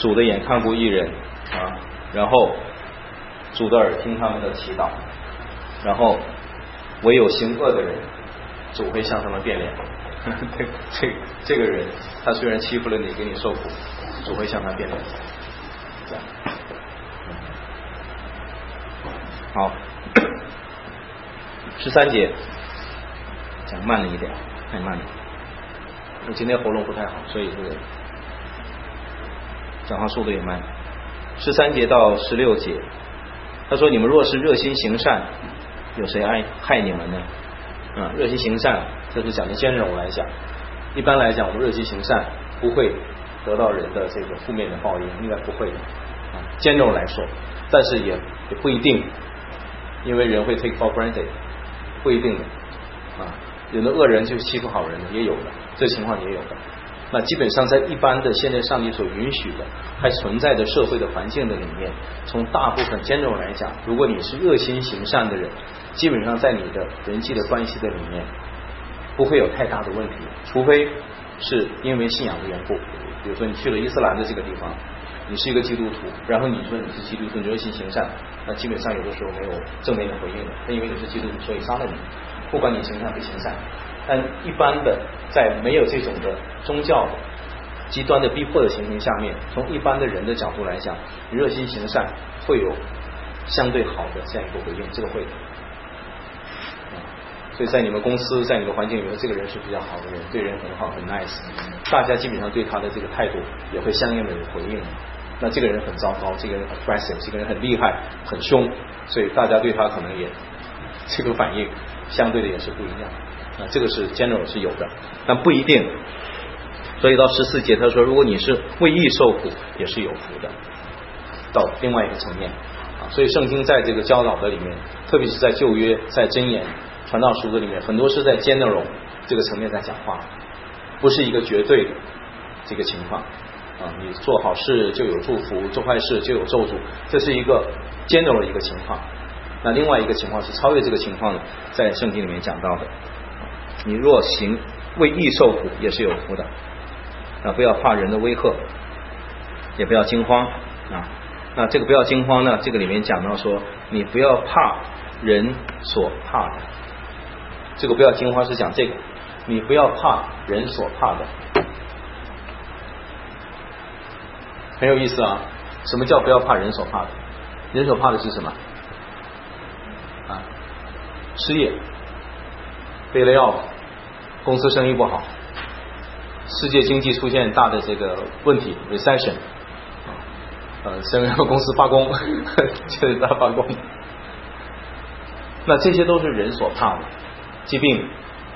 主的眼看顾义人啊，然后主的耳听他们的祈祷，然后唯有行恶的人，主会向他们变脸。这个人，他虽然欺负了你，给你受苦，主会向他变脸。这样。好，13节讲慢了一点，太慢了。我今天喉咙不太好，所以这个讲话速度也慢。13节到16节，他说：“你们若是热心行善，有谁害你们呢？”热心行善，这是讲的兼容来讲。一般来讲，我们热心行善不会得到人的这个负面的报应，应该不会的。兼容来说，但是也不一定，因为人会 take for granted， 不一定的。有的恶人就欺负好人的，也有的，这情况也有的。那基本上在一般的现在上帝所允许的还存在的社会的环境的里面，从大部分兼容来讲，如果你是热心行善的人，基本上在你的人际的关系的里面不会有太大的问题，除非是因为信仰的缘故。比如说你去了伊斯兰的这个地方，你是一个基督徒，然后你说你是基督徒，你热心行善，那基本上有的时候没有正面的回应的，因为你是基督徒所以杀了你，不管你行善不行善。但一般的在没有这种的宗教极端的逼迫的情形下面，从一般的人的角度来讲，你热心行善会有相对好的这样一个回应，这个会的。所以在你们公司，在你们环境里面，这个人是比较好的人，对人很好，很 nice， 大家基本上对他的这个态度也会相应的有回应。那这个人很糟糕，这个人很 aggressive， 这个人很厉害，很凶，所以大家对他可能也这个反应相对的也是不一样。这个是 general 是有的，但不一定。所以到14节他说，如果你是为义受苦，也是有福的，到另外一个层面。所以圣经在这个教导的里面，特别是在旧约，在箴言传道书的里面，很多是在 general 这个层面在讲话，不是一个绝对的这个情况。你做好事就有祝福，做坏事就有咒诅，这是一个 general 的一个情况。那另外一个情况是超越这个情况的，在圣经里面讲到的，你若行为义受苦，也是有福的。不要怕人的威吓，也不要惊慌。那这个不要惊慌呢，这个里面讲到说，你不要怕人所怕的。这个不要惊慌是讲这个，你不要怕人所怕的，很有意思啊。什么叫不要怕人所怕的？人所怕的是什么？失业，被lay off，公司生意不好，世界经济出现大的这个问题 recession， 公司罢工，就是大罢工。那这些都是人所怕的，疾病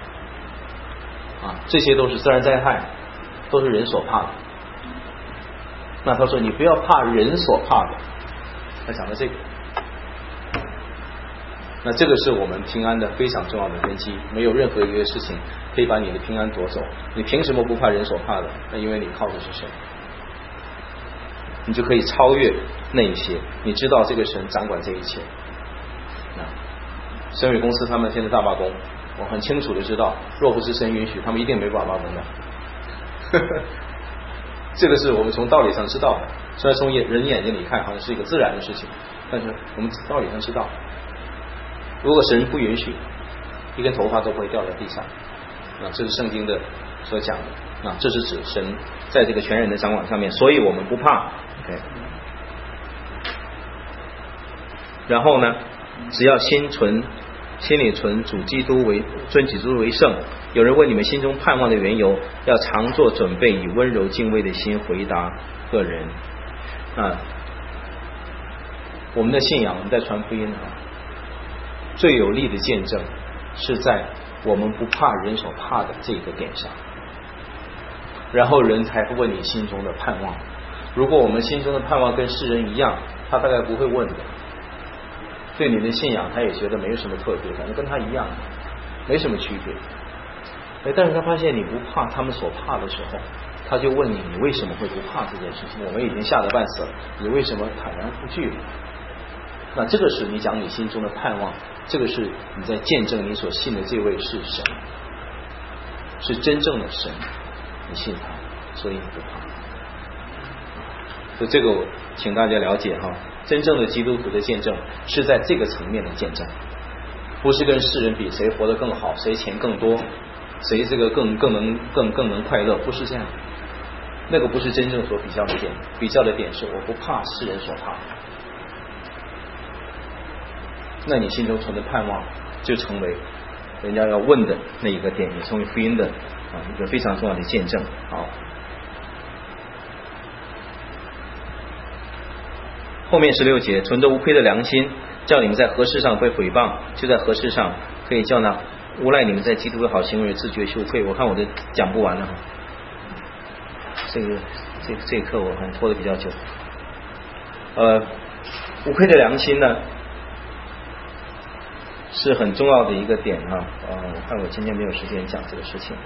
这些都是自然灾害，都是人所怕的。那他说你不要怕人所怕的，他讲的这个。那这个是我们平安的非常重要的根基，没有任何一个事情可以把你的平安夺走。你凭什么不怕人所怕的？那因为你靠的是神，你就可以超越那一些。你知道这个神掌管这一切。深瑞公司他们现在大罢工，我很清楚的知道，若不是神允许，他们一定没办法罢工的。这个是我们从道理上知道的，虽然从人眼睛里看好像是一个自然的事情，但是我们道理上知道，如果神不允许，一根头发都不会掉在地上。这是圣经的所讲的。这是指神在这个全人的掌管上面，所以我们不怕。然后呢，只要心里存主基督为尊基督为圣。有人问你们心中盼望的缘由，要常做准备，以温柔敬畏的心回答个人。我们的信仰，我们在传福音最有力的见证是在我们不怕人所怕的这个点上，然后人才会问你心中的盼望。如果我们心中的盼望跟世人一样，他大概不会问的。对你的信仰他也觉得没有什么特别，反正跟他一样，没什么区别。但是他发现你不怕他们所怕的时候，他就问你，你为什么会不怕这件事情？我们已经吓得半死了，你为什么坦然无惧？那这个是你讲你心中的盼望，这个是你在见证你所信的这位是神，是真正的神，你信他，所以你不怕。 就这个请大家了解哈，真正的基督徒的见证是在这个层面的见证，不是跟世人比谁活得更好，谁钱更多，谁这个更能快乐，不是这样。那个不是真正所比较的点，比较的点是我不怕世人所怕。那你心中存的盼望就成为人家要问的那一个点，也成为福音的一个非常重要的见证。好，后面16节，存着无亏的良心，叫你们在何事上被毁谤，就在何事上可以叫那诬赖你们在基督的好行为自觉羞愧。我看我的讲不完了，这一课我还拖得比较久。无愧的良心呢是很重要的一个点啊。我看我今天没有时间讲这个事情。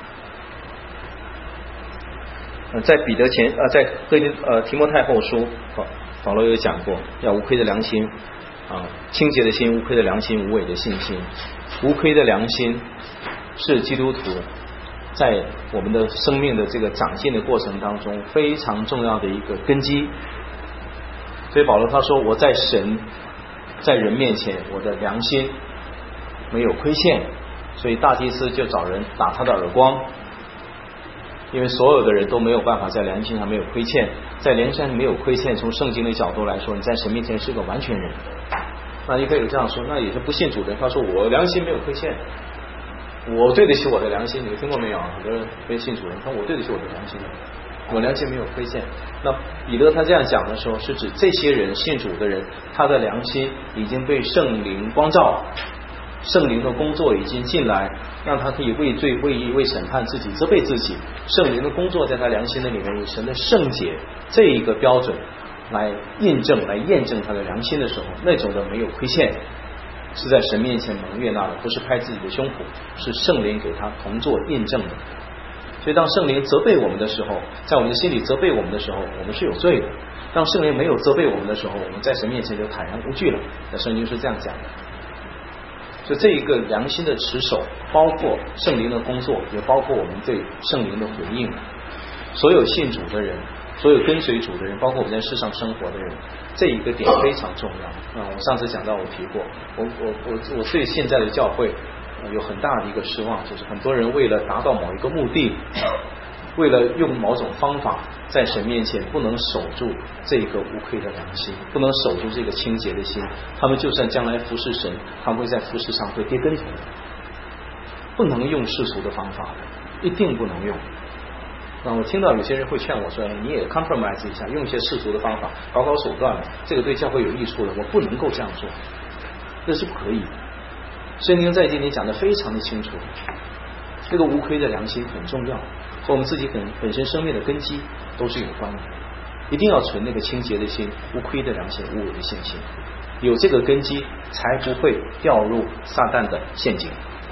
在彼得前在提摩太后书，保罗有讲过，要无愧的良心清洁的心，无愧的良心，无伪的信心。无愧的良心是基督徒在我们的生命的这个长进的过程当中非常重要的一个根基。所以保罗他说，我在神在人面前我的良心没有亏欠，所以大祭司就找人打他的耳光，因为所有的人都没有办法在良心上没有亏欠，在良心上没有亏欠，从圣经的角度来说，你在神面前是个完全人。那你可以这样说，那也是不信主的人，他说我良心没有亏欠，我对得起我的良心。你听过没有？很多人非信主人，他说我对得起我的良心，我良心没有亏欠。那彼得他这样讲的时候，是指这些人信主的人，他的良心已经被圣灵光照，圣灵的工作已经进来，让他可以为罪为义为审判自己责备自己。圣灵的工作在他良心的里面，以神的圣洁这一个标准来印证来验证他的良心的时候，那种的没有亏欠，是在神面前蒙悦纳的，不是拍自己的胸脯，是圣灵给他同作印证的。所以当圣灵责备我们的时候，在我们的心里责备我们的时候，我们是有罪的。当圣灵没有责备我们的时候，我们在神面前就坦然无惧了。那圣经是这样讲的。所以这一个良心的持守，包括圣灵的工作，也包括我们对圣灵的回应。所有信主的人，所有跟随主的人，包括我们在世上生活的人，这一个点非常重要。我上次讲到，我提过，我对现在的教会有很大的一个失望，就是很多人为了达到某一个目的，为了用某种方法，在神面前不能守住这个无愧的良心，不能守住这个清洁的心，他们就算将来服侍神，他们会在服侍上会跌跟头的，不能用世俗的方法的，一定不能用。那我听到有些人会劝我说，你也 compromise 一下，用一些世俗的方法，搞手段，这个对教会有益处的。我不能够这样做，这是不可以的。圣经在这里讲的非常的清楚，这个无愧的良心很重要，和我们自己本身生命的根基都是有关的。一定要存那个清洁的心，无愧的良心，无伪的信心，有这个根基，才不会掉入撒旦的陷阱，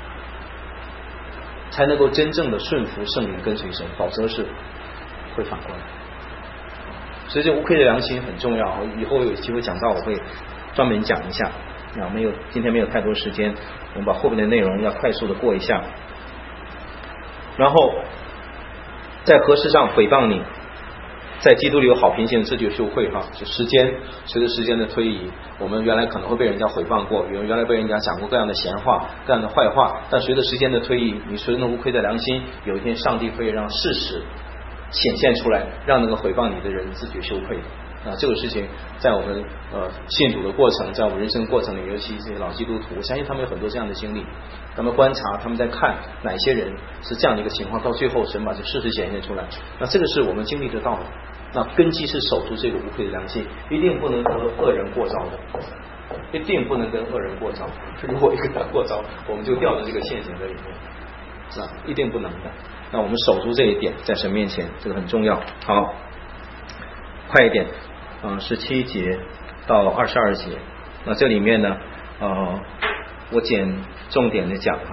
才能够真正的顺服圣灵跟随神，否则是会反过来。所以这无愧的良心很重要，以后有机会讲到我会专门讲一下。今天没有太多时间，我们把后面的内容要快速的过一下。然后在何事上诽谤你，在基督里有好品行，这就羞愧就随着时间的推移，我们原来可能会被人家诽谤过，原来被人家讲过各样的闲话各样的坏话，但随着时间的推移，你随着无愧的良心，有一天上帝会让事实显现出来，让那个诽谤你的人自觉羞愧。这个事情在我们信主的过程，在我们人生过程里，尤其这些老基督徒，我相信他们有很多这样的经历，他们观察，他们在看哪些人是这样的一个情况，到最后神把这事实显现出来，那这个是我们经历得到的。那根基是守住这个无愧的良心，一定不能和恶人过招的，一定不能跟恶人过招。如果一跟他过招，我们就掉到这个陷阱这里面，是吧？一定不能的。那我们守住这一点，在神面前，这个很重要。好，快一点。17节到22节，那这里面呢，我简重点的讲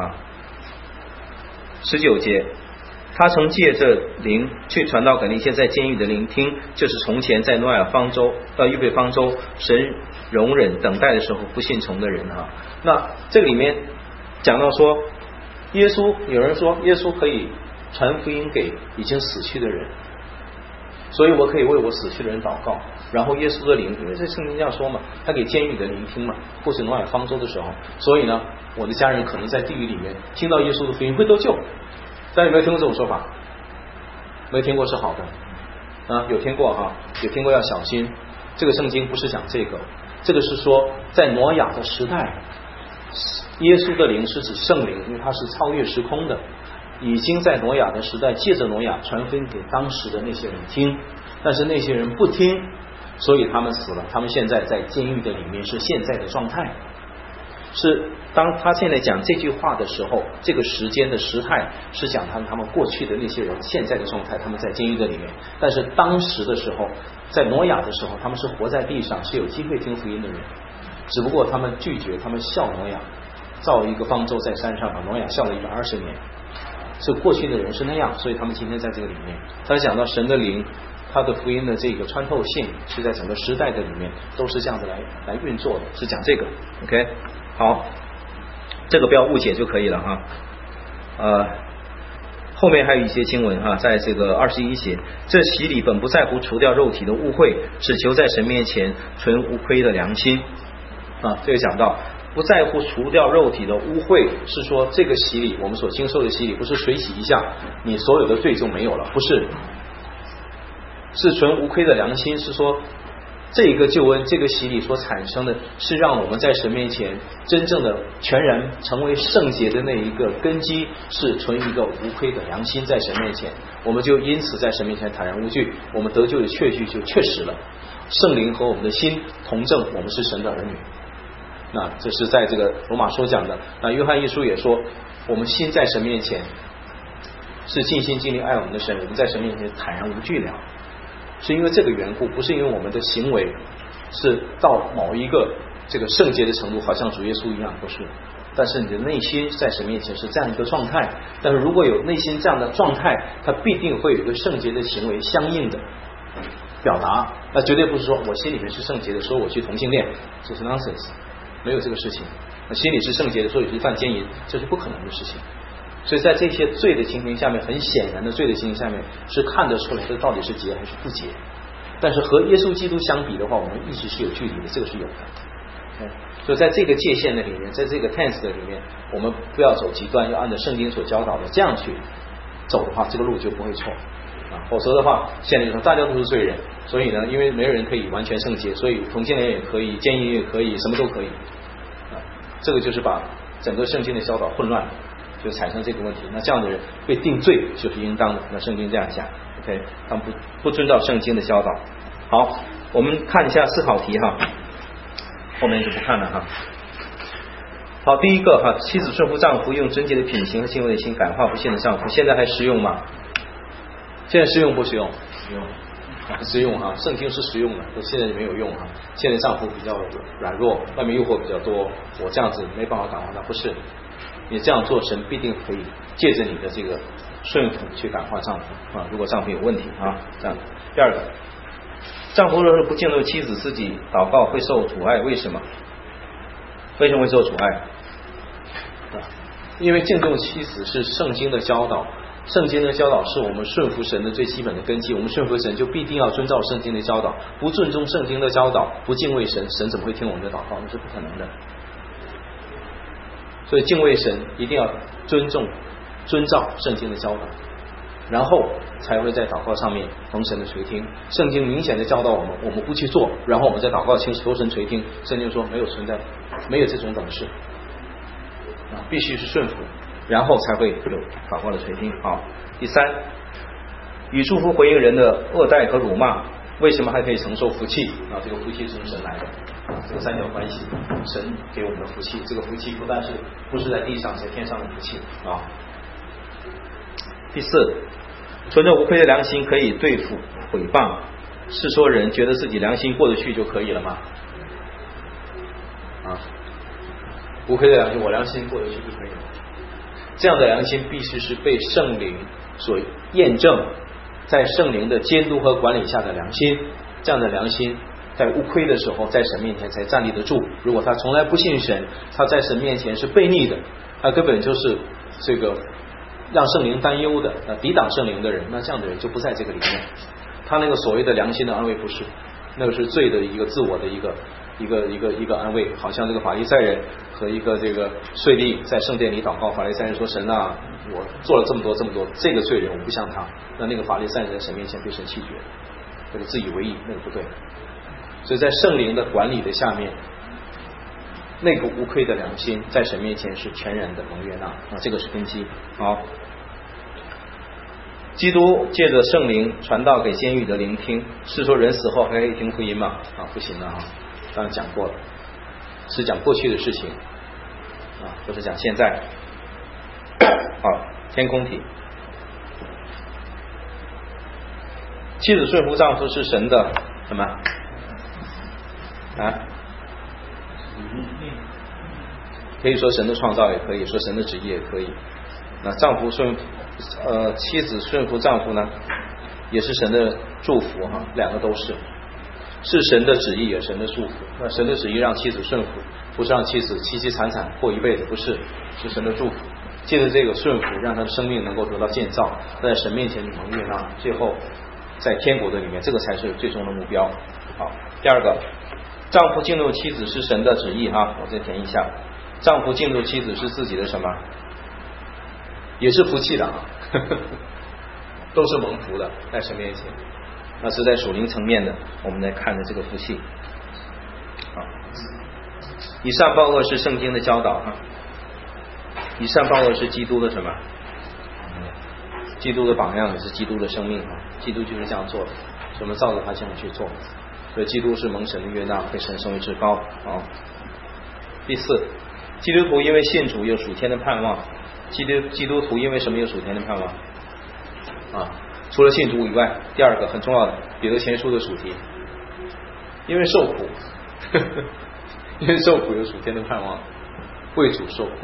19节，他曾借着灵去传道给那些在监狱的聆听，就是从前在挪亚方舟预备方舟，神容忍等待的时候不信从的人那这里面讲到说，耶稣，有人说耶稣可以传福音给已经死去的人， 所以我可以为我死去的人祷告。然后耶稣的灵，因为这圣经这样说嘛，他给监狱的灵听嘛，或是挪亚方舟的时候，所以呢，我的家人可能在地狱里面听到耶稣的福音会得救。大家有没有听过这种说法？没有听过是好的啊，有听过哈，有听过要小心。这个圣经不是讲这个，这个是说在挪亚的时代，耶稣的灵是指圣灵，因为它是超越时空的，已经在挪亚的时代借着挪亚传福音给当时的那些人听，但是那些人不听，所以他们死了。他们现在在监狱的里面是现在的状态，是当他现在讲这句话的时候，这个时间的时态是讲他们过去的那些人现在的状态，他们在监狱的里面。但是当时的时候，在挪亚的时候，他们是活在地上，是有机会听福音的人，只不过他们拒绝，他们笑挪亚，造一个方舟在山上，把挪亚笑了120年。是过去的人是那样，所以他们今天在这个里面。他讲到神的灵，他的福音的这个穿透性是在整个时代的里面都是这样子来运作的，是讲这个。 OK， 好，这个不要误解就可以了哈。后面还有一些经文哈，在这个21节，这洗礼本不在乎除掉肉体的污秽，只求在神面前存无亏的良心啊。这个讲到不在乎除掉肉体的污秽，是说这个洗礼我们所经受的洗礼不是水洗一下你所有的罪就没有了，不是，是存无亏的良心，是说这个救恩这个洗礼所产生的是让我们在神面前真正的全然成为圣洁的那一个根基，是存一个无亏的良心在神面前，我们就因此在神面前坦然无惧，我们得救的确据就确实了，圣灵和我们的心同证我们是神的儿女。那这是在这个罗马书讲的。那约翰一书也说，我们心在神面前是尽心尽力爱我们的神，我们在神面前坦然无惧了，是因为这个缘故，不是因为我们的行为是到某一个这个圣洁的程度，好像主耶稣一样，不是。但是你的内心在神面前是这样一个状态，但是如果有内心这样的状态，它必定会有一个圣洁的行为相应的表达，那绝对不是说我心里面是圣洁的，说我去同性恋，这是 nonsense， 没有这个事情。那心里是圣洁的，说你去犯奸淫，这是不可能的事情。所以在这些罪的情形下面，很显然的罪的情形下面，是看得出来这到底是洁还是不洁。但是和耶稣基督相比的话，我们一直是有距离的，这个是有的。所以在这个界限的里面，在这个 tense 的里面，我们不要走极端，要按照圣经所教导的这样去走的话，这个路就不会错啊。否则的话，现在就说大家都是罪人，所以呢，因为没有人可以完全圣洁，所以同性恋也可以，奸淫也可以，什么都可以啊。这个就是把整个圣经的教导混乱了，就产生这个问题。那这样的人被定罪就是应当的。那圣经这样讲 ，OK， 他们不遵照圣经的教导。好，我们看一下思考题哈，后面就不看了哈。好，第一个哈，妻子顺服丈夫，用贞洁的品行和敬畏的心感化不幸的丈夫，现在还实用吗？现在实用不实用？实用，实用哈，圣经是实用的，现在没有用哈。现在丈夫比较软弱，外面诱惑比较多，我这样子没办法感化他，不是。你这样做，神必定可以借着你的这个顺服去感化丈夫啊。如果丈夫有问题啊，这样。第二个，丈夫若是不敬重妻子，自己祷告会受阻碍，为什么？为什么会受阻碍？因为敬重妻子是圣经的教导，圣经的教导是我们顺服神的最基本的根基。我们顺服神就必定要遵照圣经的教导，不尊重圣经的教导，不敬畏神，神怎么会听我们的祷告？那是不可能的。所以敬畏神一定要遵照圣经的教导，然后才会在祷告上面蒙神的垂听。圣经明显的教导我们不去做，然后我们在祷告求神垂听，圣经说没有存在，没有这种等事啊，必须是顺服，然后才会有祷告的垂听。好，第三，以祝福回应人的恶待和辱骂，为什么还可以承受福气啊？这个福气是从神来的，这个三角关系，神给我们的福气，这个福气不是在地上，在天上的福气啊。第四，存着无愧的良心可以对付毁谤，是说人觉得自己良心过得去就可以了吗？啊，无愧的良心，我良心过得去就可以了。这样的良心必须是被圣灵所验证，在圣灵的监督和管理下的良心，这样的良心在无亏的时候，在神面前才站立得住。如果他从来不信神，他在神面前是悖逆的，他根本就是这个让圣灵担忧的，抵挡圣灵的人，那这样的人就不在这个里面。 他那个所谓的良心的安慰不是，那个是罪的一个自我的一个安慰，好像这个法利赛人和一个这个税吏在圣殿里祷告，法利赛人说神啊，我做了这么多，这个罪人我不像他，那个法利赛人在神面前被神弃绝，这个自以为义，那个不对。所以在圣灵的管理的下面，那个无愧的良心在神面前是全然的蒙悦纳啊，这个是根基。好，基督借着圣灵传道给监狱的聆听，是说人死后还可以听福音吗？啊，不行的啊，刚才讲过了，是讲过去的事情啊，不是讲现在。好，天空体，妻子顺服丈夫是神的什么啊？可以说神的创造，也可以说神的旨意，也可以。那妻子顺服丈夫呢，也是神的祝福哈，两个都是神的旨意，也是神的祝福。那神的旨意让妻子顺服，不是让妻子凄凄惨惨过一辈子，不是，是神的祝福。借着这个顺服，让他的生命能够得到建造，在神面前蒙悦纳，最后在天国的里面，这个才是最终的目标。好，第二个，丈夫敬重妻子是神的旨意哈，我再填一下，丈夫敬重妻子是自己的什么？也是福气的啊，都是蒙福的，在神面前，那是在属灵层面的，我们来看的这个福气。好，以善报恶是圣经的教导啊，以善报恶是基督的什么？基督的榜样，也是基督的生命啊，基督就是这样做的，所以我们照着他这样去做，所以基督是蒙神的悦纳，被神升为至高。好，第四，基督徒因为信主有属天的盼望。基督徒因为什么有属天的盼望啊？除了信主以外，第二个很重要的，彼得前书的主题，因为受苦因为受苦有属天的盼望，为主受苦，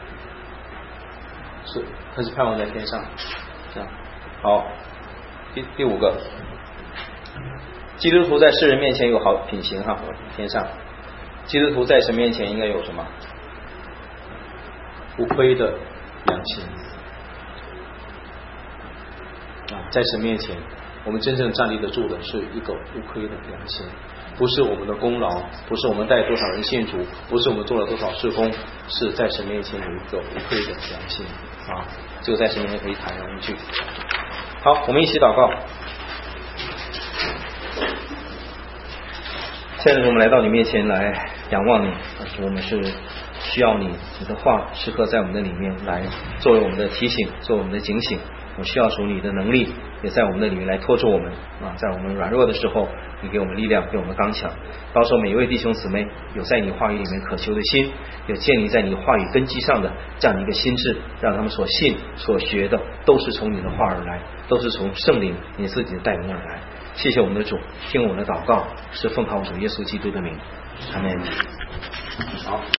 是他是盼望在天上。这样好，第五个，基督徒在世人面前有好品行哈，天上基督徒在神面前应该有什么？无亏的良心啊，在神面前，我们真正站立得住的是一个无亏的良心，不是我们的功劳，不是我们带多少人信主，不是我们做了多少事工，是在神面前有一个无愧的良心啊，这个在神面前可以坦然无惧。好，我们一起祷告。现在我们来到你面前来仰望你，我们是需要你的话时刻在我们的里面来作为我们的提醒，作为我们的警醒。我需要属你的能力也在我们的里面来拖住我们啊，在我们软弱的时候你给我们力量，给我们刚强。到时候每一位弟兄姊妹有在你话语里面渴求的心，有建立在你话语根基上的这样的一个心智，让他们所信所学的都是从你的话而来，都是从圣灵你自己的带领而来。谢谢我们的主，听我们的祷告是奉靠主耶稣基督的名，阿们。好。